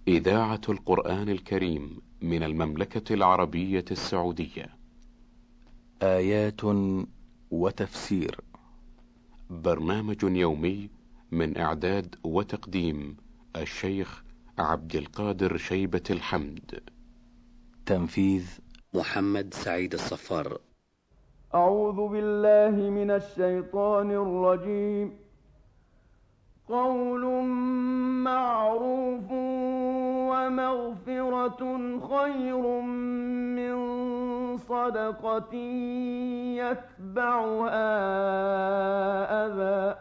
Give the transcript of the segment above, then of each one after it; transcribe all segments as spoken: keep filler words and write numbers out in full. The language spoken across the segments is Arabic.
إذاعة القرآن الكريم من المملكة العربية السعودية. آيات وتفسير. برنامج يومي من إعداد وتقديم الشيخ عبد القادر شيبة الحمد. تنفيذ محمد سعيد الصفار. أعوذ بالله من الشيطان الرجيم. قول معروف ومغفرة خير من صدقة يتبعها أذى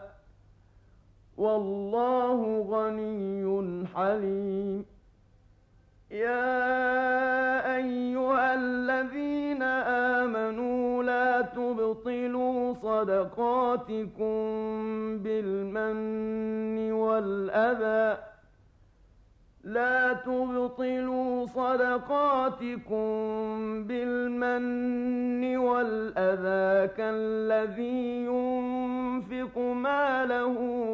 والله غني حليم. يا أيها الذين آمنوا لا تبطلوا صدقاتكم بالمن والأذى لا تبطلوا صدقاتكم بالمن والأذى كالذي ينفق ماله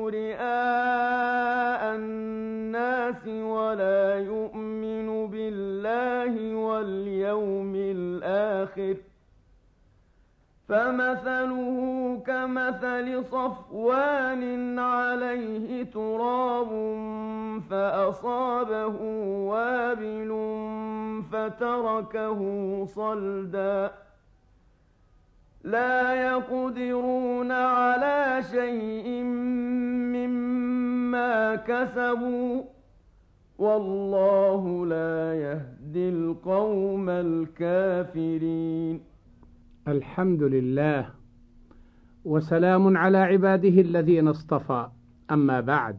رئاء الناس ولا يؤمن بالله واليوم الآخر فمثله كمثل صفوان عليه تراب فأصابه وابل فتركه صلدا لا يقدرون على شيء مما كسبوا والله لا يهدي القوم الكافرين. الحمد لله وسلام على عباده الذين اصطفى، أما بعد،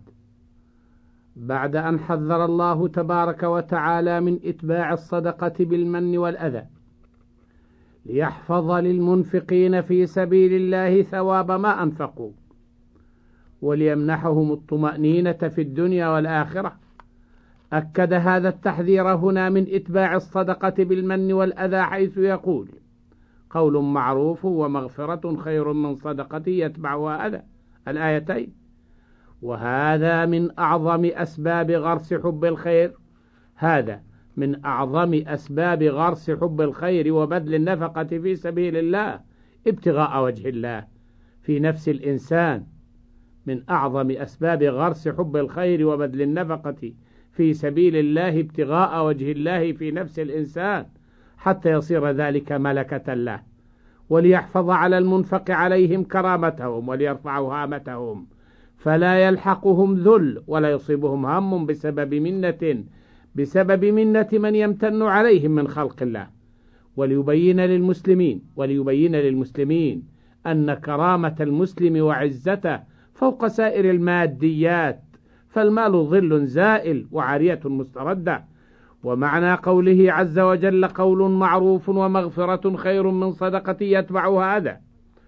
بعد أن حذر الله تبارك وتعالى من إتباع الصدقة بالمن والأذى ليحفظ للمنفقين في سبيل الله ثواب ما أنفقوا وليمنحهم الطمأنينة في الدنيا والآخرة، أكد هذا التحذير هنا من إتباع الصدقة بالمن والأذى حيث يقول: قول معروف ومغفرة خير من صدقة يتبعها أذى، الآيتين. وهذا من أعظم أسباب غرس حب الخير هذا من أعظم أسباب غرس حب الخير وبذل النفقة في سبيل الله ابتغاء وجه الله في نفس الإنسان، من أعظم أسباب غرس حب الخير وبذل النفقة في سبيل الله ابتغاء وجه الله في نفس الإنسان حتى يصير ذلك ملكة له، وليحفظ على المنفق عليهم كرامتهم وليرفعوا هامتهم فلا يلحقهم ذل ولا يصيبهم هم بسبب منة بسبب منة من يمتن عليهم من خلق الله، وليبين للمسلمين وليبين للمسلمين أن كرامة المسلم وعزته فوق سائر الماديات، فالمال ظل زائل وعارية مستردة. ومعنى قوله عز وجل: قول معروف ومغفرة خير من صدقة يتبعها أذى،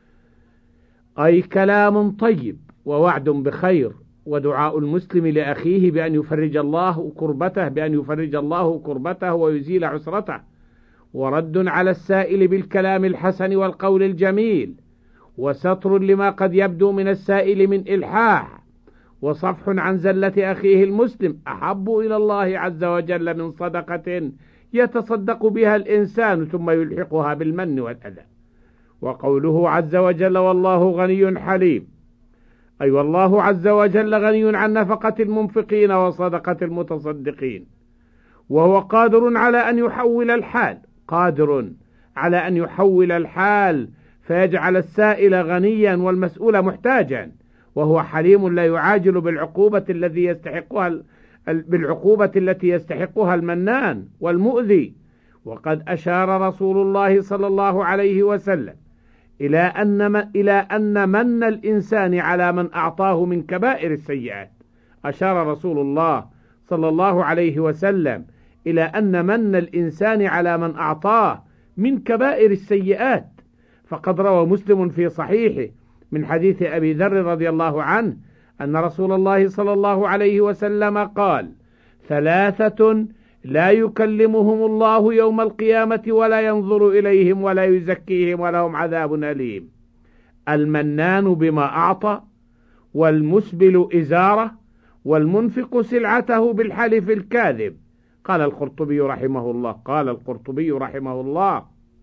أي كلام طيب ووعد بخير ودعاء المسلم لأخيه بأن يفرج الله كربته بأن يفرج الله كربته ويزيل عسرته، ورد على السائل بالكلام الحسن والقول الجميل، وستر لما قد يبدو من السائل من إلحاح، وصفح عن زلة أخيه المسلم أحب إلى الله عز وجل من صدقة يتصدق بها الإنسان ثم يلحقها بالمن والأذى. وقوله عز وجل: والله غني حليم، أي والله عز وجل غني عن نفقة المنفقين وصدقة المتصدقين، وهو قادر على أن يحول الحال قادر على أن يحول الحال فيجعل السائل غنيا والمسؤول محتاجا، وهو حليم لا يعاجل بالعقوبة التي يستحقها بالعقوبة التي يستحقها المنان والمؤذي. وقد أشار رسول الله صلى الله عليه وسلم إلى أن إلى أن من الإنسان على من أعطاه من كبائر السيئات. أشار رسول الله صلى الله عليه وسلم إلى أن من الإنسان على من أعطاه من كبائر السيئات، فقد روى مسلم في صحيحه من حديث أبي ذر رضي الله عنه أن رسول الله صلى الله عليه وسلم قال: ثلاثة لا يكلمهم الله يوم القيامة ولا ينظر إليهم ولا يزكيهم ولهم عذاب أليم: المنان بما أعطى، والمسبل إزاره، والمنفق سلعته بالحلف الكاذب. قال القرطبي رحمه الله قال القرطبي رحمه الله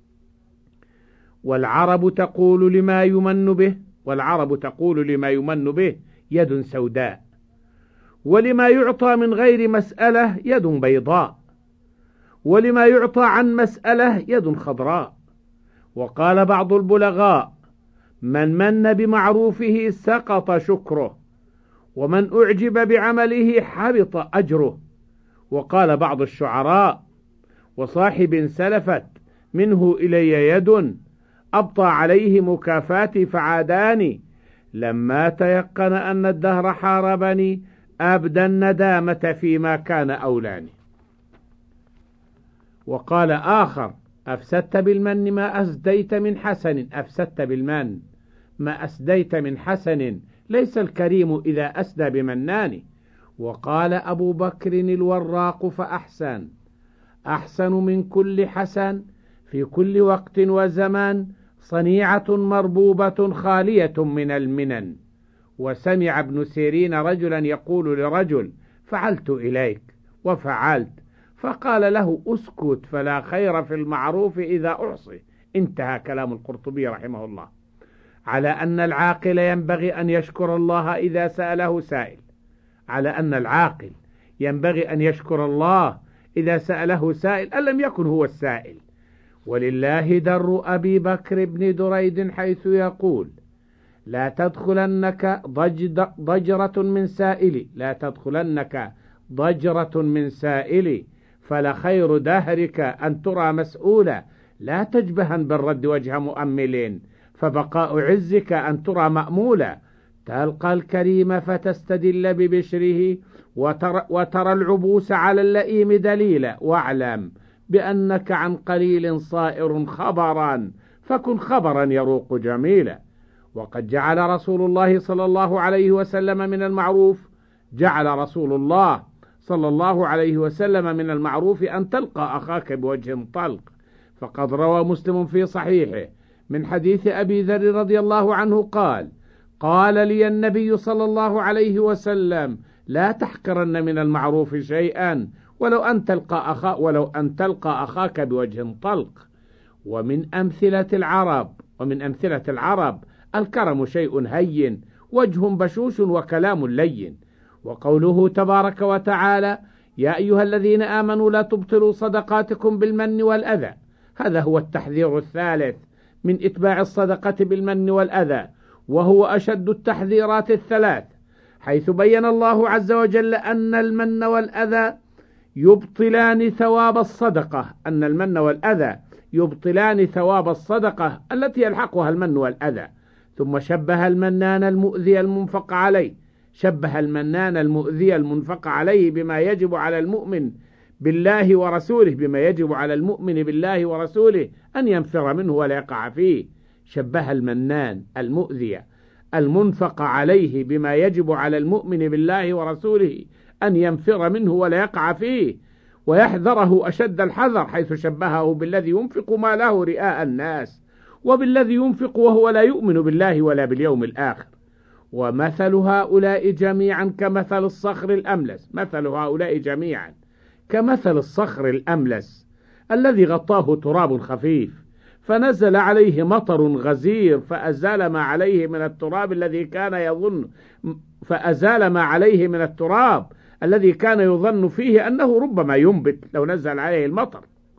والعرب تقول لما يمن به والعرب تقول لما يمن به يد سوداء، ولما يعطى من غير مسألة يد بيضاء، ولما يعطى عن مسألة يد خضراء. وقال بعض البلغاء من من بمعروفه سقط شكره، ومن أعجب بعمله حبط أجره. وقال بعض الشعراء وصاحب سلفت منه إلي يد أبطى عليه مكافاتي فعاداني، لما تيقن أن الدهر حاربني أبدى الندامة فيما كان أولاني. وقال آخر أفسدت بالمن ما أسديت من حسن أفسدت بالمن ما أسديت من حسن ليس الكريم إذا أسدى بمنان. وقال أبو بكر الوراق فأحسن أحسن من كل حسن في كل وقت وزمان صنيعة مربوبة خالية من المنن. وسمع ابن سيرين رجلا يقول لرجل فعلت إليك وفعلت، فقال له أسكت فلا خير في المعروف إذا أعصي. انتهى كلام القرطبي رحمه الله على أن العاقل ينبغي أن يشكر الله إذا سأله سائل على أن العاقل ينبغي أن يشكر الله إذا سأله سائل أن لم يكن هو السائل. ولله در أبي بكر بن دريد حيث يقول لا تدخلنك ضجرة من سائل لا تدخلنك ضجرة من سائل فلخير دهرك أن ترى مسؤولا لا تجبهن بالرد وجه مؤمل فبقاء عزك أن ترى مأمولا تلقى الكريم فتستدل ببشره وترى, وترى العبوس على اللئيم دليلا واعلم بأنك عن قليل صائر خبرا فكن خبرا يروق جميلا. وقد جعل رسول الله صلى الله عليه وسلم من المعروف جعل رسول الله صلى الله عليه وسلم من المعروف أن تلقى أخاك بوجه طلق. فقد روى مسلم في صحيحه من حديث أبي ذر رضي الله عنه قال قال لي النبي صلى الله عليه وسلم لا تحقرن من المعروف شيئا ولو أن تلقى أخا ولو أن تلقى أخاك بوجه طلق. ومن أمثلة العرب ومن أمثلة العرب الكرم شيء هين وجه بشوش وكلام لين. وقوله تبارك وتعالى يا أيها الذين آمنوا لا تبطلوا صدقاتكم بالمن والأذى، هذا هو التحذير الثالث من إتباع الصدقة بالمن والأذى، وهو أشد التحذيرات الثلاث، حيث بين الله عز وجل أن المن والأذى يبطلان ثواب الصدقة أن المن والأذى يبطلان ثواب الصدقة التي يلحقها المن والأذى. ثم شبه المنان المؤذي المنفق عليه شبه المنان المؤذي المنفق عليه بما يجب على المؤمن بالله ورسوله بما يجب على المؤمن بالله ورسوله أن ينفر منه ولا يقع فيه. شبه المنان المؤذي المنفق عليه بما يجب على المؤمن بالله ورسوله أن ينفر منه ولا يقع فيه ويحذره أشد الحذر، حيث شبهه بالذي ينفق ماله رئاء الناس وبالذي ينفق وهو لا يؤمن بالله ولا باليوم الآخر. ومثل هؤلاء جميعا كمثل الصخر الأملس مثل هؤلاء جميعا كمثل الصخر الأملس الذي غطاه تراب خفيف فنزل عليه مطر غزير فأزال ما عليه من التراب الذي كان يظن فأزال ما عليه من التراب الذي كان يظن فيه أنه ربما ينبت لو نزل عليه المطر.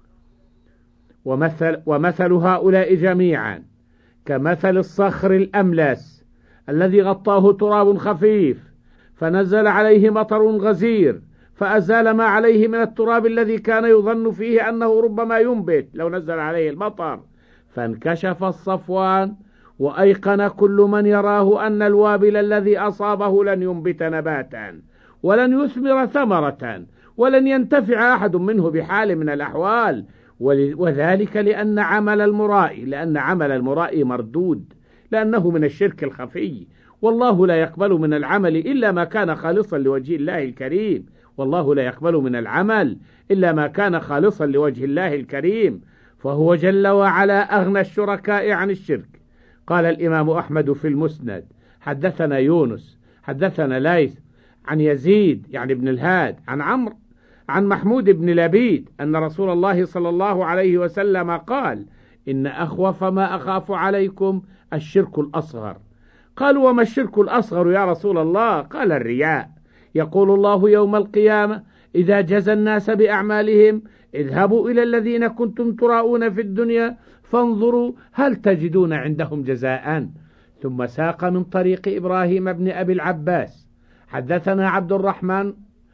ومثل, ومثل هؤلاء جميعا كمثل الصخر الأملس الذي غطاه تراب خفيف فنزل عليه مطر غزير فأزال ما عليه من التراب الذي كان يظن فيه أنه ربما ينبت لو نزل عليه المطر فانكشف الصفوان وأيقن كل من يراه أن الوابل الذي أصابه لن ينبت نباتا ولن يثمر ثمرة ولن ينتفع أحد منه بحال من الأحوال، وذلك لأن عمل المرائي لأن عمل المرائي مردود لأنه من الشرك الخفي، والله لا يقبل من العمل إلا ما كان خالصا لوجه الله الكريم والله لا يقبل من العمل إلا ما كان خالصا لوجه الله الكريم، فهو جل وعلا أغنى الشركاء عن الشرك. قال الإمام أحمد في المسند حدثنا يونس حدثنا ليث عن يزيد يعني ابن الهاد عن عمرو عن محمود بن لبيد أن رسول الله صلى الله عليه وسلم قال: إن أخوف ما أخاف عليكم الشرك الأصغر. قالوا: وما الشرك الأصغر يا رسول الله؟ قال: الرياء. يقول الله يوم القيامة: إذا جزى الناس بأعمالهم اذهبوا إلى الذين كنتم تراؤون في الدنيا فانظروا هل تجدون عندهم جزاء. ثم ساق من طريق إبراهيم بن أبي العباس حدثنا عبد الرحمن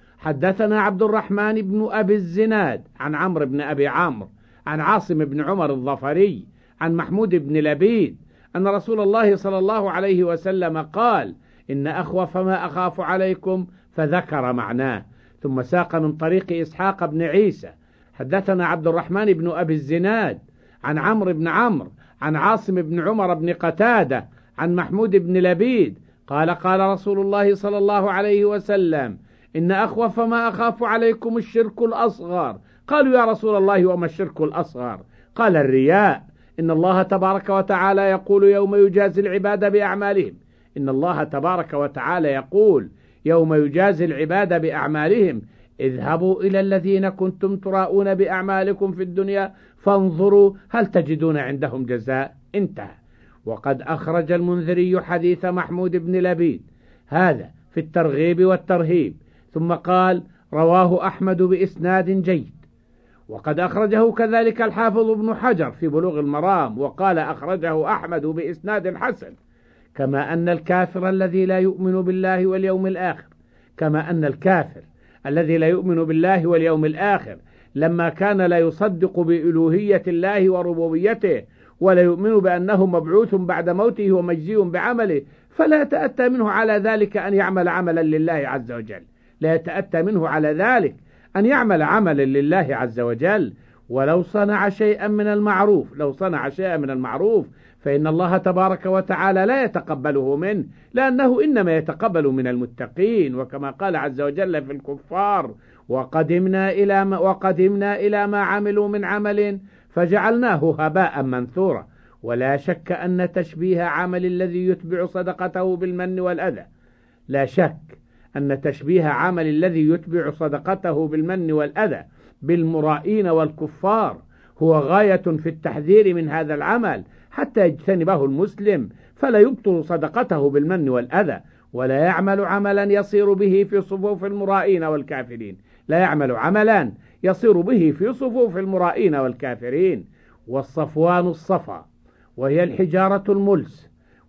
حدثنا عبد الرحمن بن أبي الزناد عن عمرو بن أبي عمرو عن عاصم بن عمر الظفري عن محمود بن لبيد أن رسول الله صلى الله عليه وسلم قال: إن أخوف ما أخاف عليكم، فذكر معناه. ثم ساق من طريق إسحاق بن عيسى حدثنا عبد الرحمن بن أبي الزناد عن عمرو بن عمرو عن عاصم بن عمر بن قتادة عن محمود بن لبيد قال: قال رسول الله صلى الله عليه وسلم: إن أخوف ما أخاف عليكم الشرك الأصغر. قالوا: يا رسول الله وما الشرك الأصغر؟ قال: الرياء. إن الله تبارك وتعالى يقول يوم يجازي العباد بأعمالهم إن الله تبارك وتعالى يقول يوم يجازي العباد بأعمالهم اذهبوا إلى الذين كنتم تراؤون بأعمالكم في الدنيا فانظروا هل تجدون عندهم جزاء. انتهى. وقد أخرج المنذري حديث محمود بن لبيد هذا في الترغيب والترهيب، ثم قال: رواه أحمد بإسناد جيد. وقد أخرجه كذلك الحافظ ابن حجر في بلوغ المرام وقال: أخرجه أحمد بإسناد حسن. كما أن الكافر الذي لا يؤمن بالله واليوم الآخر كما أن الكافر الذي لا يؤمن بالله واليوم الآخر لما كان لا يصدق بألوهية الله وربوبيته ولا يؤمن بأنه مبعوث بعد موته ومجزي بعمله، فلا يتأتى منه على ذلك أن يعمل عملا لله عز وجل لا يتأتى منه على ذلك أن يعمل عملا لله عز وجل. ولو صنع شيئا من المعروف لو صنع شيئا من المعروف فإن الله تبارك وتعالى لا يتقبله منه، لأنه إنما يتقبل من المتقين. وكما قال عز وجل في الكفار: وقدمنا إلى ما, وقدمنا إلى ما عملوا من عمل فجعلناه هباء منثورا. ولا شك أن تشبيه عمل الذي يتبع صدقته بالمن والأذى لا شك أن تشبيه عمل الذي يتبع صدقته بالمن والأذى بالمرائين والكفار هو غاية في التحذير من هذا العمل حتى يجتنبه المسلم، فلا يبطل صدقته بالمن والأذى ولا يعمل عملا يصير به في صفوف المرائين والكافرين لا يعمل عملا يصير به في صفوف المرائين والكافرين. والصفوان الصفا وهي الحجارة الملس.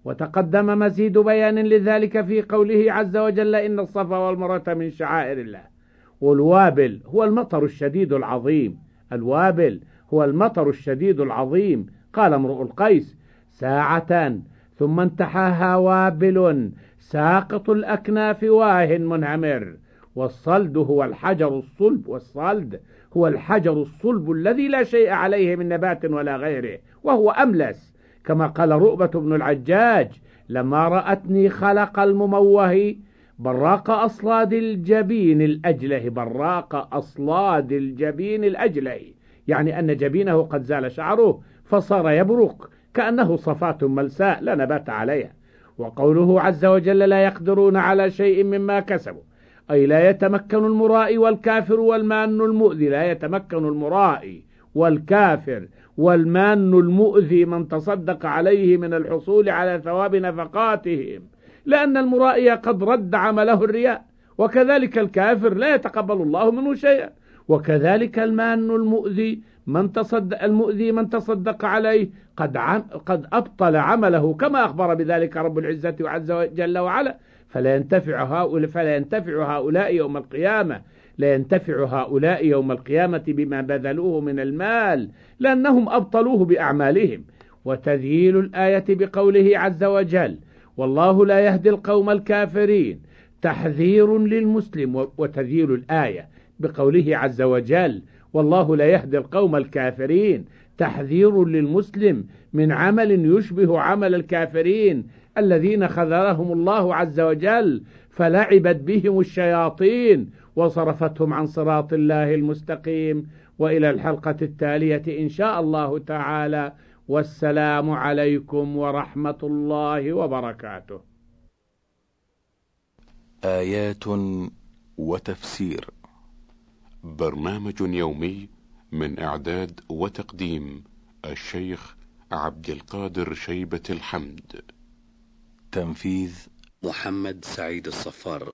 وتقدم مزيد بيان لذلك في قوله عز وجل: إن الصفا والمروة من شعائر الله. والوابل هو المطر الشديد العظيم الوابل هو المطر الشديد العظيم. قال امرؤ القيس: ساعة ثم انتحاها وابل ساقط الأكناف واه منهمر. والصلد هو الحجر الصلب والصلد هو الحجر الصلب الذي لا شيء عليه من نبات ولا غيره وهو أملس. كما قال رؤبة بن العجاج: لما رأتني خلق المموه براق أصلاد الجبين الأجله براق أصلاد الجبين الأجله، يعني أن جبينه قد زال شعره فصار يبرق كأنه صفات ملساء لا نبات عليها. وقوله عز وجل: لا يقدرون على شيء مما كسبوا، أي لا يتمكن المرائي والكافر والمان المؤذي لا يتمكن المرائي والكافر والمان المؤذي من تصدق عليه من الحصول على ثواب نفقاتهم، لأن المرائي قد رد عمله الرياء، وكذلك الكافر لا يتقبل الله منه شيئا، وكذلك المان المؤذي من تصدق المؤذي من تصدق عليه قد عم قد أبطل عمله كما أخبر بذلك رب العزة عز وجل وعلا. فلا ينتفع هؤلاء فلا ينتفع هؤلاء يوم القيامة لا ينتفع هؤلاء يوم القيامة بما بذلوه من المال، لأنهم أبطلوه بأعمالهم. وتذييل الآية بقوله عز وجل: والله لا يهدي القوم الكافرين، تحذير للمسلم. وتذييل الآية بقوله عز وجل: والله لا يهدي القوم الكافرين، تحذير للمسلم من عمل يشبه عمل الكافرين الذين خذلهم الله عز وجل فلعبت بهم الشياطين وصرفتهم عن صراط الله المستقيم. وإلى الحلقة التالية إن شاء الله تعالى، والسلام عليكم ورحمة الله وبركاته. آيات وتفسير. برنامج يومي من إعداد وتقديم الشيخ عبد القادر شيبة الحمد. تنفيذ محمد سعيد الصفار.